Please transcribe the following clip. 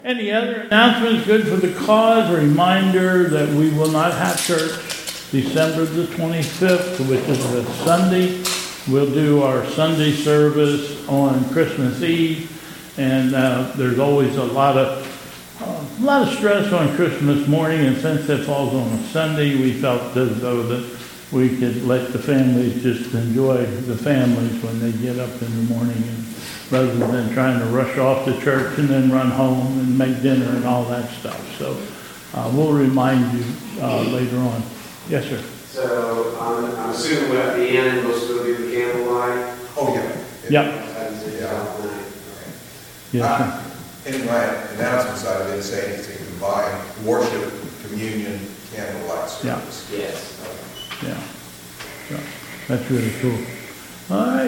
Any other announcements? Good for the cause. A reminder that we will not have church December the 25th, which is a Sunday. We'll do our Sunday service on Christmas Eve, and there's always a lot of stress on Christmas morning, and since it falls on a Sunday, we felt as though that we could let the families just enjoy the families when they get up in the morning, and rather than trying to rush off to church and then run home and make dinner and all that stuff. So we'll remind you later on. Yes, sir. So I'm assuming at the end we'll still do the candlelight. Oh, yeah. Yep. Yes, sir. In my announcements, I didn't say anything combined worship, communion, candlelight service. Yes. Yeah. So that's really cool. All right.